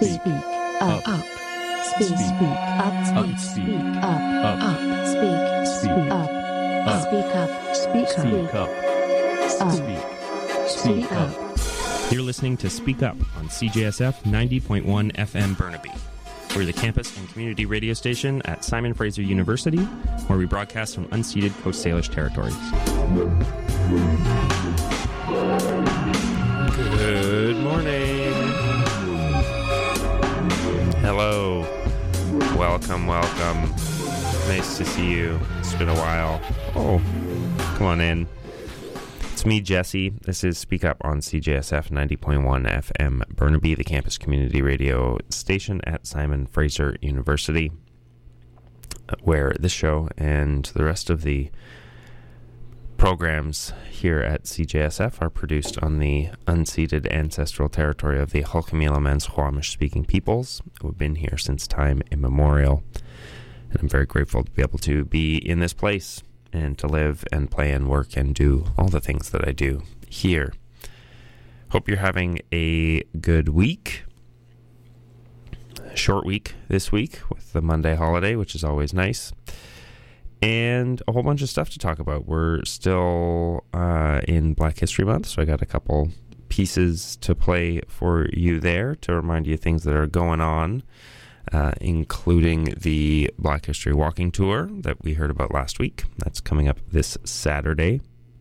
speak, up, speak, up, speak, up, speak, up, speak up. You're listening to Speak Up on CJSF 90.1 FM Burnaby. We're the campus and community radio station at Simon Fraser University, where we broadcast from unceded Coast Salish territories. Good morning. Hello. Welcome. Nice to see you. It's been a while. Oh, come on in. It's me, Jesse. This is Speak Up on CJSF 90.1 FM Burnaby, the campus community radio station at Simon Fraser University, where this show and the rest of the programs here at CJSF are produced on the unceded ancestral territory of the Hul'qumi'nimans Squamish-speaking peoples, who have been here since time immemorial. And I'm very grateful to be able to be in this place and to live and play and work and do all the things that I do here. Hope you're having a good week. A short week this week with the Monday holiday, which is always nice. And a whole bunch of stuff to talk about. We're still in Black History Month, so I got a couple pieces to play for you there to remind you of things that are going on, including the Black History Walking Tour that we heard about last week. That's coming up this Saturday.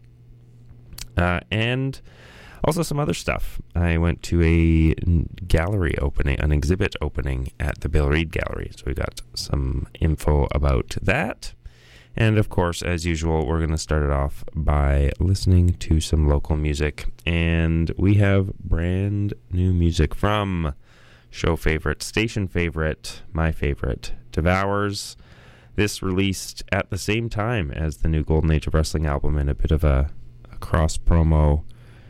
And also some other stuff. I went to a gallery opening, an exhibit opening at the Bill Reid Gallery. So we got some info about that. And of course, as usual, we're going to start it off by listening to some local music. And we have brand new music from show favorite, station favorite, my favorite, Devours. This released at the same time as the new Golden Age of Wrestling album in a bit of a cross-promo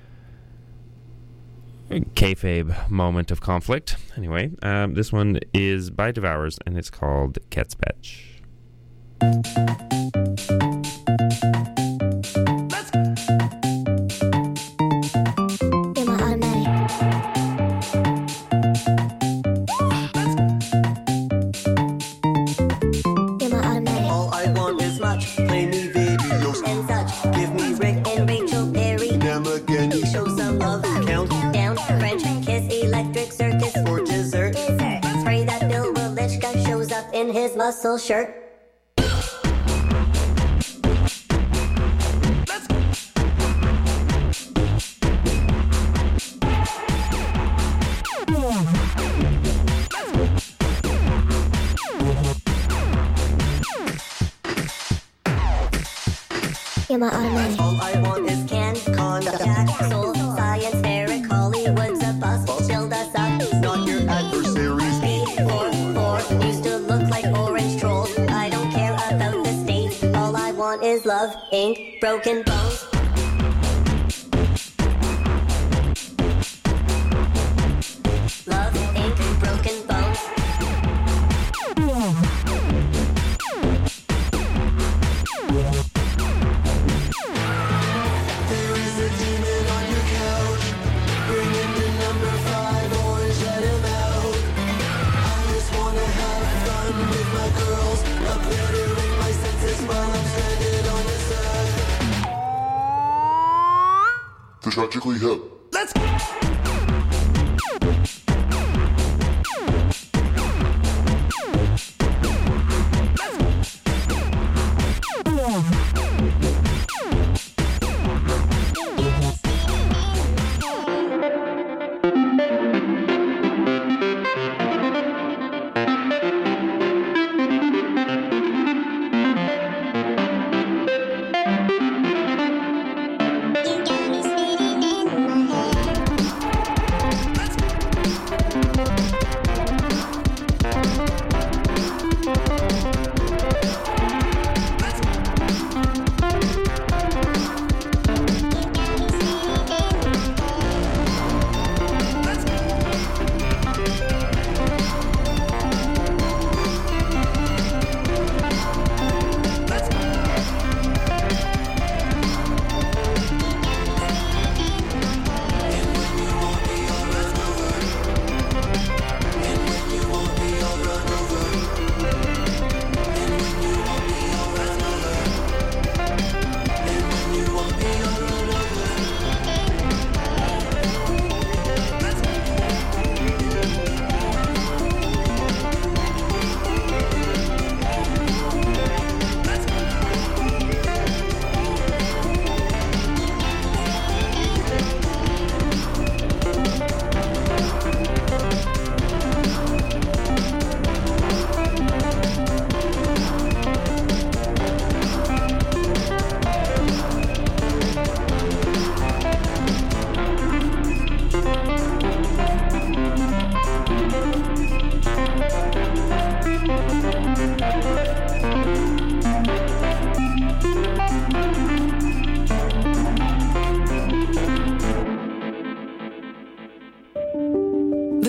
kayfabe moment of conflict. Anyway, this one is by Devours, and it's called Ketspech. His muscle shirt. You're my automatic. All I want is canned contact. Soul, science, Eric, Hollywood's a bust. Build us up, not your adversaries. Speed 4 used to look like orange trolls. I don't care about the state. All I want is love, ink, broken bones. Love, ink, broken bones. There is a demon on your couch. Bring him to number 5 or shut him out. I just wanna have fun with my girls, obliterating my senses while I'm stranded on the side. Tragically hip. Let's go!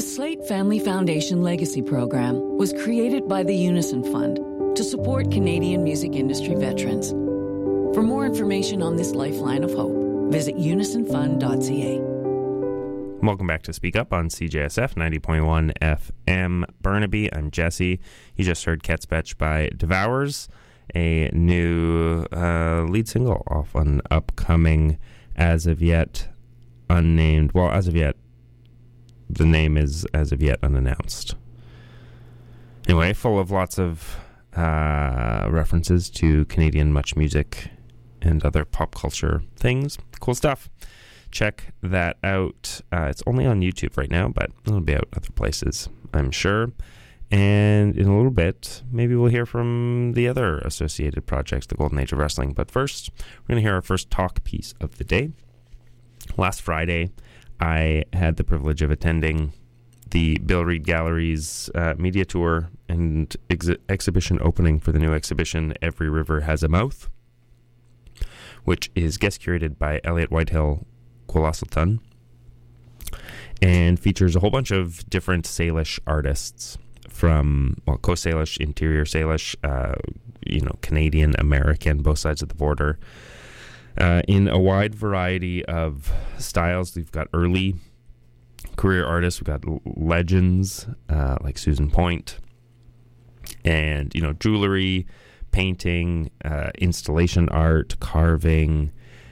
The Slate Family Foundation Legacy Program was created by the Unison Fund to support Canadian music industry veterans. For more information on this lifeline of hope, visit unisonfund.ca. Welcome back to Speak Up on CJSF 90.1 FM Burnaby. I'm Jesse. You just heard Ketspech by Devours, a new lead single off an upcoming, as of yet unnamed, well, as of yet, the name is as of yet unannounced. Anyway, full of lots of references to Canadian much music and other pop culture things. Cool stuff. Check that out. It's only on YouTube right now, but it'll be out other places, I'm sure. And in a little bit, maybe we'll hear from the other associated projects, the Golden Age of Wrestling. But first, we're going to hear our first talk piece of the day. Last Friday, I had the privilege of attending the Bill Reid Gallery's media tour and exhibition opening for the new exhibition, Every River Has a Mouth, which is guest curated by Elliot Whitehill Kwalasaltan and features a whole bunch of different Salish artists from, well, Coast Salish, Interior Salish, Canadian, American, both sides of the border, in a wide variety of styles. We've got early career artists, we've got legends like Susan Point, and jewelry, painting, installation art, carving,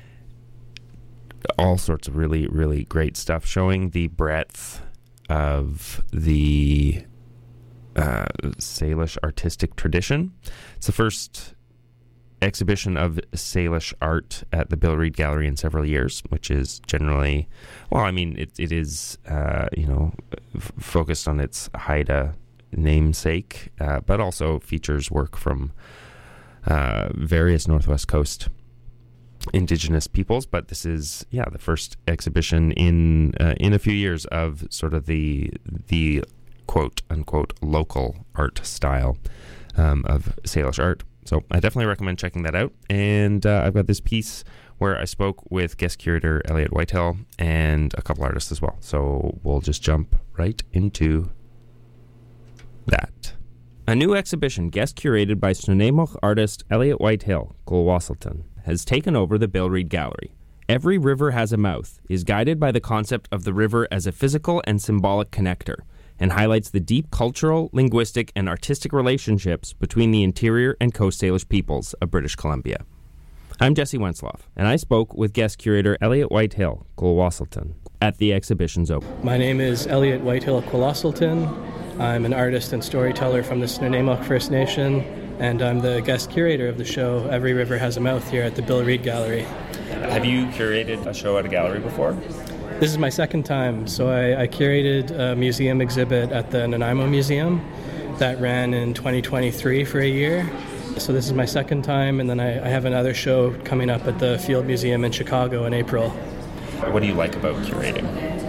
all sorts of really, really great stuff, showing the breadth of the Salish artistic tradition. It's the first exhibition of Salish art at the Bill Reid Gallery in several years, which is generally, well, I mean, it is, focused on its Haida namesake, but also features work from various Northwest Coast Indigenous peoples. But this is, the first exhibition in a few years of sort of the quote unquote local art style of Salish art. So I definitely recommend checking that out. And I've got this piece where I spoke with guest curator Elliot Whitehill and a couple artists as well. So we'll just jump right into that. A new exhibition guest curated by Snuneymuxw artist Elliot Whitehill Kwalasaltan has taken over the Bill Reid Gallery. Every River Has a Mouth is guided by the concept of the river as a physical and symbolic connector, and highlights the deep cultural, linguistic, and artistic relationships between the interior and Coast Salish peoples of British Columbia. I'm Jesse Wensloff, and I spoke with guest curator Elliot Whitehill Kwalasaltan at the exhibition's open. My name is Elliot Whitehill Kwalasaltan. I'm an artist and storyteller from the Snuneymuxw First Nation, and I'm the guest curator of the show Every River Has a Mouth here at the Bill Reid Gallery. Have you curated a show at a gallery before? This is my second time. So I curated a museum exhibit at the Nanaimo Museum that ran in 2023 for a year. So this is my second time, and then I have another show coming up at the Field Museum in Chicago in April. What do you like about curating?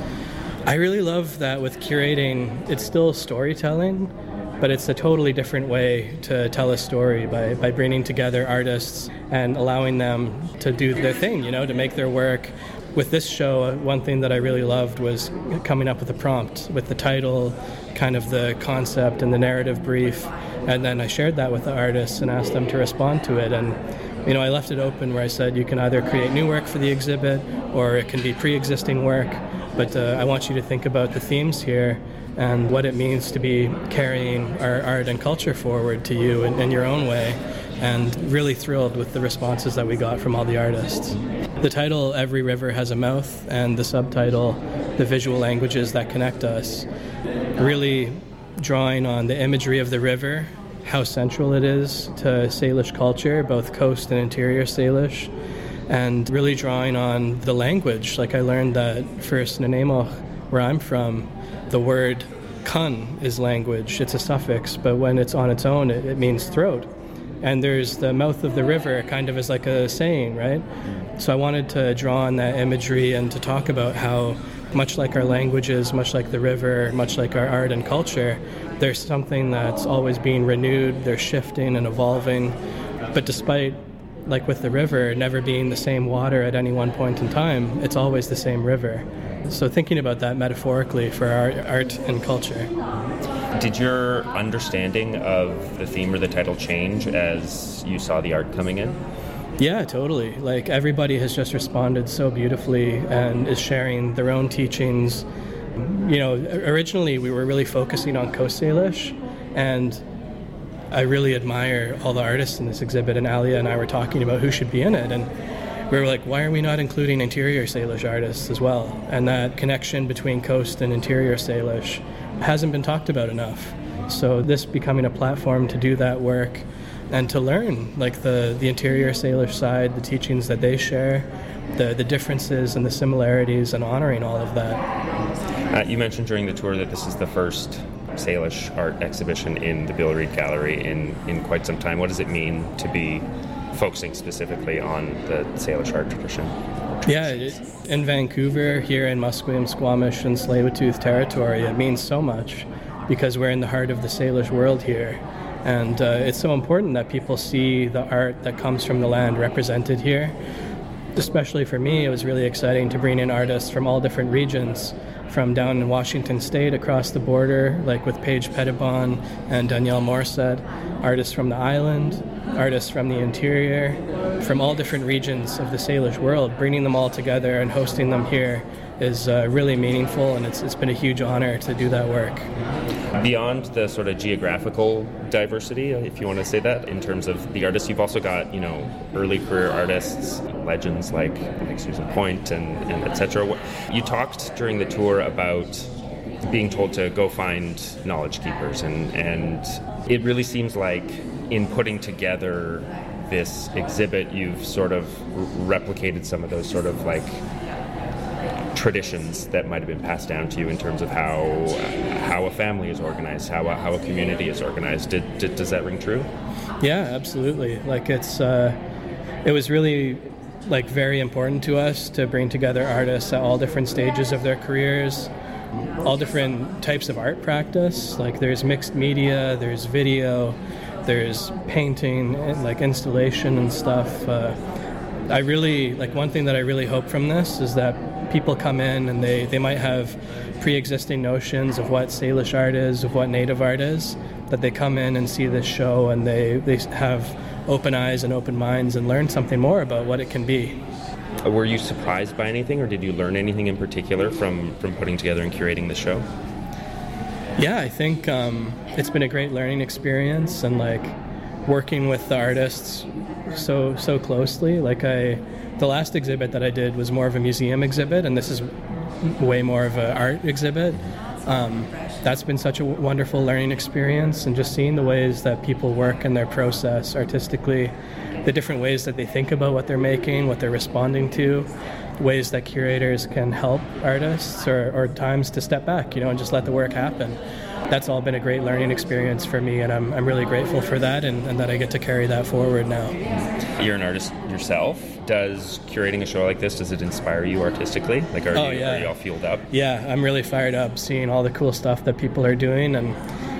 I really love that with curating, it's still storytelling, but it's a totally different way to tell a story by bringing together artists and allowing them to do their thing, to make their work. With this show, one thing that I really loved was coming up with a prompt with the title, kind of the concept and the narrative brief, and then I shared that with the artists and asked them to respond to it. And I left it open where I said you can either create new work for the exhibit or it can be pre-existing work, but I want you to think about the themes here and what it means to be carrying our art and culture forward to you in your own way. And really thrilled with the responses that we got from all the artists. The title, Every River Has a Mouth, and the subtitle, The Visual Languages That Connect Us, really drawing on the imagery of the river, how central it is to Salish culture, both coast and interior Salish, and really drawing on the language. Like I learned that for Snuneymuxw, where I'm from, the word kun is language. It's a suffix, but when it's on its own, it means throat. And there's the mouth of the river kind of as like a saying, right? So I wanted to draw on that imagery and to talk about how, much like our languages, much like the river, much like our art and culture, there's something that's always being renewed, they're shifting and evolving. But despite like with the river never being the same water at any one point in time, it's always the same river. So thinking about that metaphorically for our art and culture. Did your understanding of the theme or the title change as you saw the art coming in? Yeah, totally. Like, everybody has just responded so beautifully and is sharing their own teachings. You know, originally we were really focusing on Coast Salish, and I really admire all the artists in this exhibit, and Alia and I were talking about who should be in it, and we were like, why are we not including interior Salish artists as well? And that connection between Coast and interior Salish hasn't been talked about enough. So this becoming a platform to do that work and to learn, like, the interior Salish side, the teachings that they share, the differences and the similarities, and honoring all of that. You mentioned during the tour that this is the first Salish art exhibition in the Bill Reid Gallery in quite some time. What does it mean to be focusing specifically on the Salish art tradition? Yeah, in Vancouver, here in Musqueam, Squamish, and Tsleil-Waututh territory, it means so much because we're in the heart of the Salish world here. And it's so important that people see the art that comes from the land represented here. Especially for me, it was really exciting to bring in artists from all different regions, from down in Washington State across the border, like with Paige Pettibon and Danielle Morset, artists from the island, artists from the interior, from all different regions of the Salish world. Bringing them all together and hosting them here is really meaningful, and it's been a huge honor to do that work. Beyond the sort of geographical diversity, if you want to say that, in terms of the artists, you've also got, you know, early career artists, legends like Susan Point and etc. You talked during the tour about being told to go find knowledge keepers, and it really seems like in putting together this exhibit, you've sort of replicated some of those sort of like traditions that might have been passed down to you in terms of how a family is organized, how a community is organized. Does that ring true? Yeah, absolutely. Like, it was really like very important to us to bring together artists at all different stages of their careers, all different types of art practice. Like, there's mixed media, there's video, there's painting, and like installation and stuff. I really, like, one thing that I really hope from this is that people come in and they might have pre-existing notions of what Salish art is, of what Native art is, that they come in and see this show and they have open eyes and open minds and learn something more about what it can be. Were you surprised by anything, or did you learn anything in particular from putting together and curating the show? Yeah, I think it's been a great learning experience, and like working with the artists so closely. Like, the last exhibit that I did was more of a museum exhibit, and this is way more of an art exhibit. That's been such a wonderful learning experience, and just seeing the ways that people work in their process artistically, the different ways that they think about what they're making, what they're responding to, ways that curators can help artists or times to step back, and just let the work happen. That's all been a great learning experience for me, and I'm really grateful for that, and that I get to carry that forward now. You're an artist yourself. Does curating a show like this, does it inspire you artistically? Like, are you all fueled up? Yeah, I'm really fired up seeing all the cool stuff that people are doing, and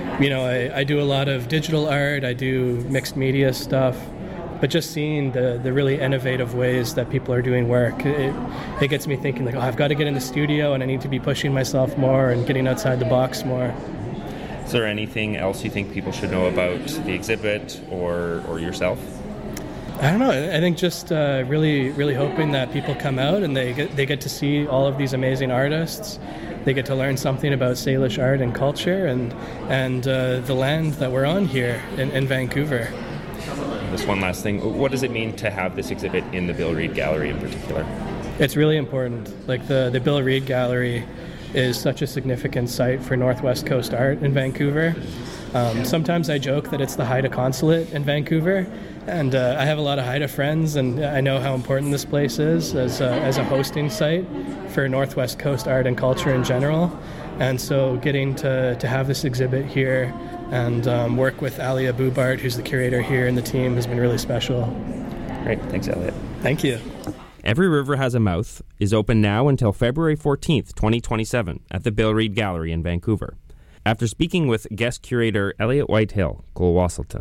I do a lot of digital art, I do mixed media stuff, but just seeing the really innovative ways that people are doing work, it gets me thinking, like, I've got to get in the studio and I need to be pushing myself more and getting outside the box more. Is there anything else you think people should know about the exhibit or yourself? I don't know. I think just really hoping that people come out and they get to see all of these amazing artists. They get to learn something about Salish art and culture and the land that we're on here in Vancouver. Just one last thing. What does it mean to have this exhibit in the Bill Reid Gallery in particular? It's really important. Like, the Bill Reid Gallery is such a significant site for Northwest Coast art in Vancouver. Sometimes I joke that it's the Haida Consulate in Vancouver, and I have a lot of Haida friends, and I know how important this place is as a hosting site for Northwest Coast art and culture in general. And so getting to have this exhibit here and work with Alia Boubart, who's the curator here, and the team has been really special. Great. Thanks, Elliot. Thank you. Every River Has a Mouth is open now until February 14th, 2027 at the Bill Reid Gallery in Vancouver. After speaking with guest curator Elliot Whitehill, Cole Wasselton,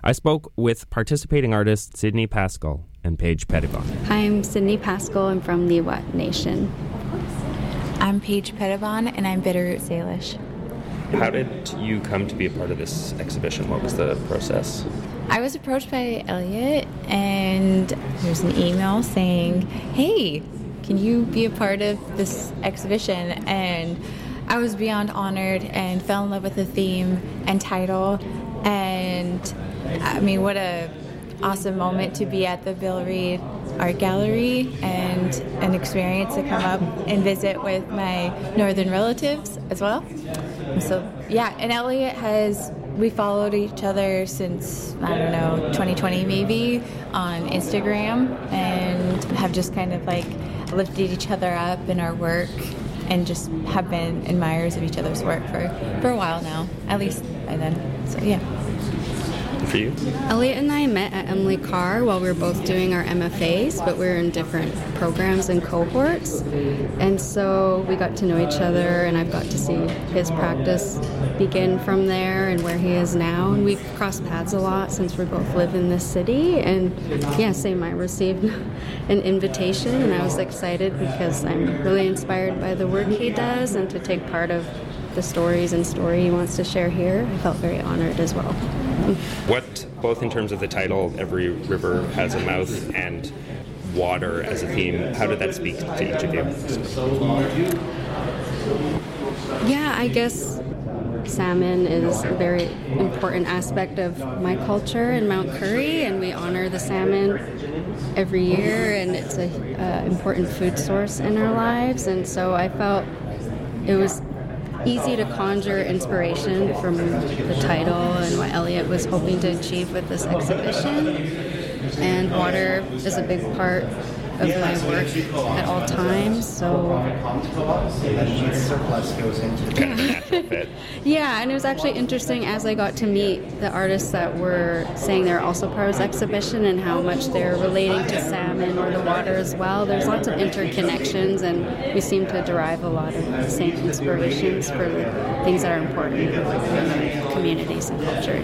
I spoke with participating artists Sydney Pascal and Paige Pettibon. I'm Sydney Pascal. I'm from the Iwat Nation. I'm Paige Pettibon, and I'm Bitterroot Salish. How did you come to be a part of this exhibition? What was the process? I was approached by Elliot, and there's an email saying, hey, can you be a part of this exhibition? And I was beyond honored and fell in love with the theme and title. And I mean, what a awesome moment to be at the Bill Reid Art Gallery and an experience to come up and visit with my northern relatives as well. So yeah, and Elliot we followed each other since, I don't know, 2020 maybe on Instagram, and have just kind of like lifted each other up in our work and just have been admirers of each other's work for a while now, at least by then. So yeah. For you? Elliot and I met at Emily Carr while we were both doing our MFAs, but we were in different programs and cohorts. And so we got to know each other, and I've got to see his practice begin from there and where he is now. And we've crossed paths a lot since we both live in this city. And yeah, same, I received an invitation, and I was excited because I'm really inspired by the work he does, and to take part of the stories and story he wants to share here. I felt very honored as well. What, both in terms of the title, Every River Has a Mouth, and water as a theme, how did that speak to each of you? Yeah, I guess salmon is a very important aspect of my culture in Mount Currie, and we honor the salmon every year, and it's an important food source in our lives. And so I felt it was easy to conjure inspiration from the title and what Elliot was hoping to achieve with this exhibition. And water is a big part of my work at all times, so Kind of a natural fit. yeah, and it was actually interesting as I got to meet the artists that were saying they're also part of this exhibition and how much they're relating to salmon or the water as well. There's lots of interconnections, and we seem to derive a lot of the same inspirations for the things that are important in communities and culture.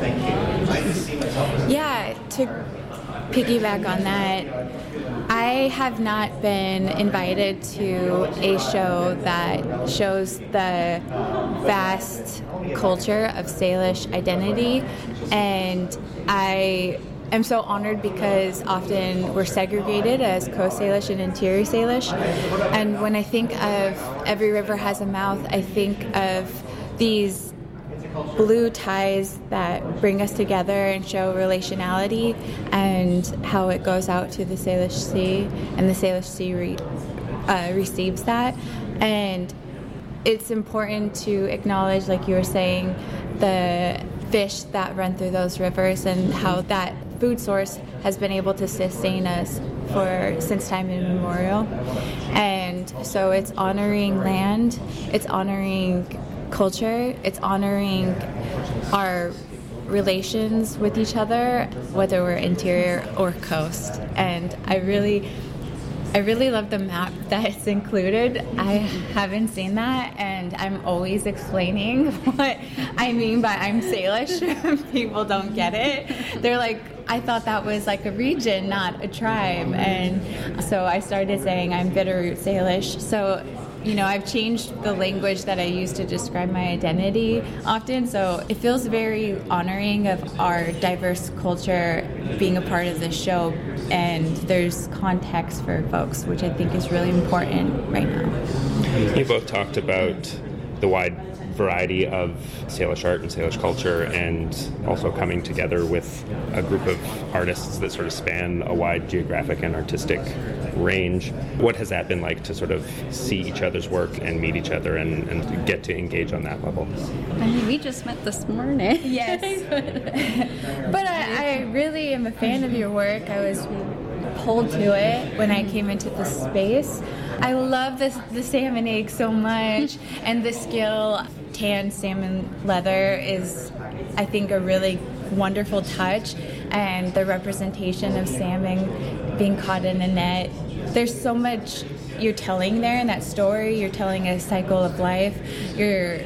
Yeah, to piggyback on that, I have not been invited to a show that shows the vast culture of Salish identity, and I am so honored because often we're segregated as Coast Salish and Interior Salish, and when I think of Every River Has a Mouth, I think of these blue ties that bring us together and show relationality and how it goes out to the Salish Sea, and the Salish Sea receives that. And it's important to acknowledge, like you were saying, the fish that run through those rivers and how that food source has been able to sustain us since time immemorial. And so it's honoring land, it's honoring culture, it's honoring our relations with each other, whether we're interior or coast. And I really love the map that's included. I haven't seen that, and I'm always explaining what I mean by I'm Salish. People don't get it. They're like, I thought that was like a region, not a tribe. And so I started saying I'm Bitterroot Salish. So I've changed the language that I use to describe my identity often, so it feels very honoring of our diverse culture being a part of this show, and there's context for folks, which I think is really important right now. You both talked about the wide variety of Salish art and Salish culture, and also coming together with a group of artists that sort of span a wide geographic and artistic range. What has that been like to sort of see each other's work and meet each other and get to engage on that level? I mean, we just met this morning. Yes. But I really am a fan of your work. I was pulled to it when I came into the space. I love the salmon egg so much, and the scale tanned salmon leather is, I think, a really wonderful touch, and the representation of salmon being caught in a net. There's so much you're telling there in that story. You're telling a cycle of life. You're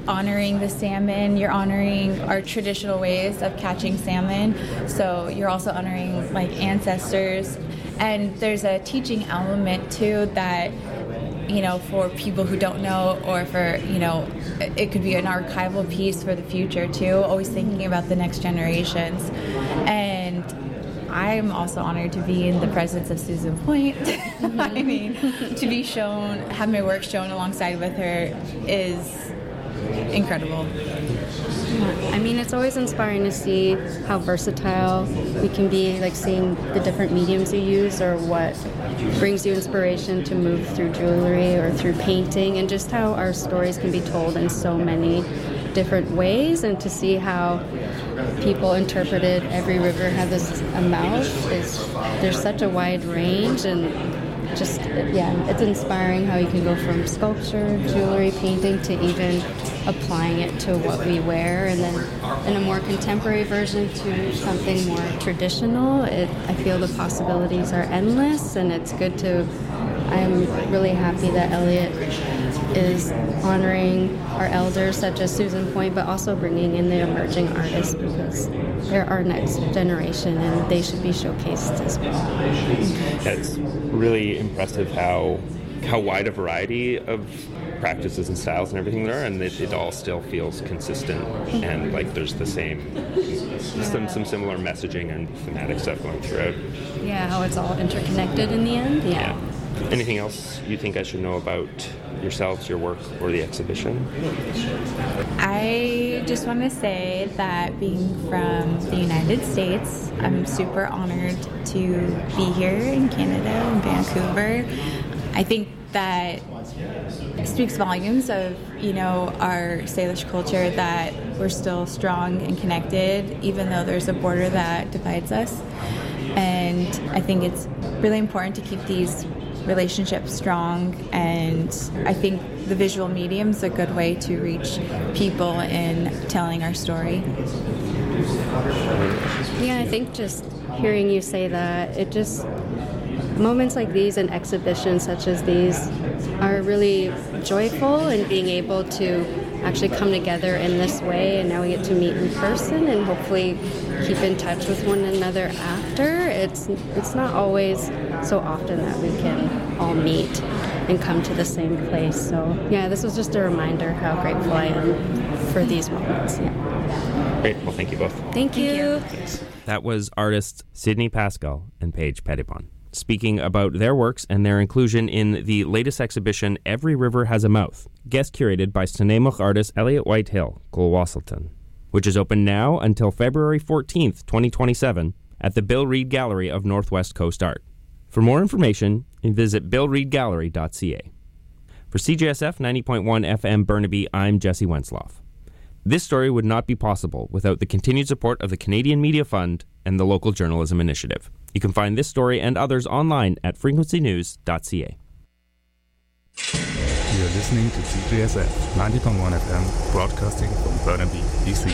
honoring the salmon, you're honoring our traditional ways of catching salmon. So you're also honoring like ancestors. And there's a teaching element too that, you know, for people who don't know, or for, you know, it could be an archival piece for the future too, always thinking about the next generations. And I'm also honored to be in the presence of Susan Point. I mean, to be shown, have my work shown alongside with her is incredible. I mean, it's always inspiring to see how versatile we can be, like seeing the different mediums you use or what brings you inspiration to move through jewelry or through painting, and just how our stories can be told in so many different ways, and to see how people interpreted Every River Has a Mouth there's such a wide range, and just, yeah, it's inspiring how you can go from sculpture, jewelry, painting, to even applying it to what we wear, and then in a more contemporary version to something more traditional. I feel the possibilities are endless, and it's good to, I'm really happy that Elliot is honoring our elders such as Susan Point, but also bringing in the emerging artists, because they're our next generation and they should be showcased as well. It's really impressive how wide a variety of practices and styles and everything there are, and it all still feels consistent, and like there's the same, some similar messaging and thematic stuff going throughout. Yeah, how it's all interconnected in the end. Yeah. Anything else you think I should know about yourselves, your work, or the exhibition? I just want to say that being from the United States, I'm super honored to be here in Canada, in Vancouver. I think that it speaks volumes of, you know, our Salish culture, that we're still strong and connected, even though there's a border that divides us. And I think it's really important to keep these relationships strong, and I think the visual medium's a good way to reach people in telling our story. Yeah, I think just hearing you say that, it just, moments like these and exhibitions such as these are really joyful, and being able to actually come together in this way, and now we get to meet in person and hopefully keep in touch with one another after. It's not always so often that we can all meet and come to the same place. So yeah, this was just a reminder how grateful I am for these moments. Yeah. Great. Well, thank you both. Thank you. That was artists Sydney Pascal and Paige Pettibon speaking about their works and their inclusion in the latest exhibition, Every River Has a Mouth, guest curated by Snuneymuxw artist Elliot Whitehill, Gulwasselton, which is open now until February 14th, 2027, at the Bill Reid Gallery of Northwest Coast Art. For more information, visit billreidgallery.ca. For CJSF 90.1 FM Burnaby, I'm Jesse Wensloff. This story would not be possible without the continued support of the Canadian Media Fund and the Local Journalism Initiative. You can find this story and others online at frequencynews.ca. You're listening to CJSF 90.1 FM, broadcasting from Burnaby, BC.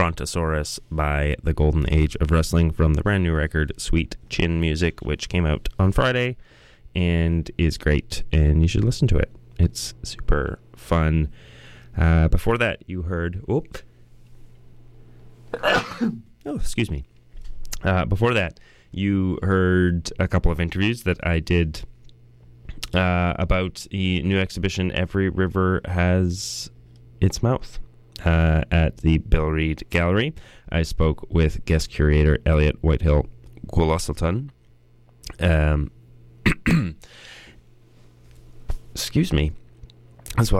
Brontosaurus by the Golden Age of Wrestling from the brand new record Sweet Chin Music, which came out on Friday and is great, and you should listen to it. It's super fun. Before that, you heard... excuse me. Before that, you heard a couple of interviews that I did about the new exhibition Every River Has Its Mouth at the Bill Reid Gallery. I spoke with guest curator Elliot Whitehill Gulasselton. Excuse me. As well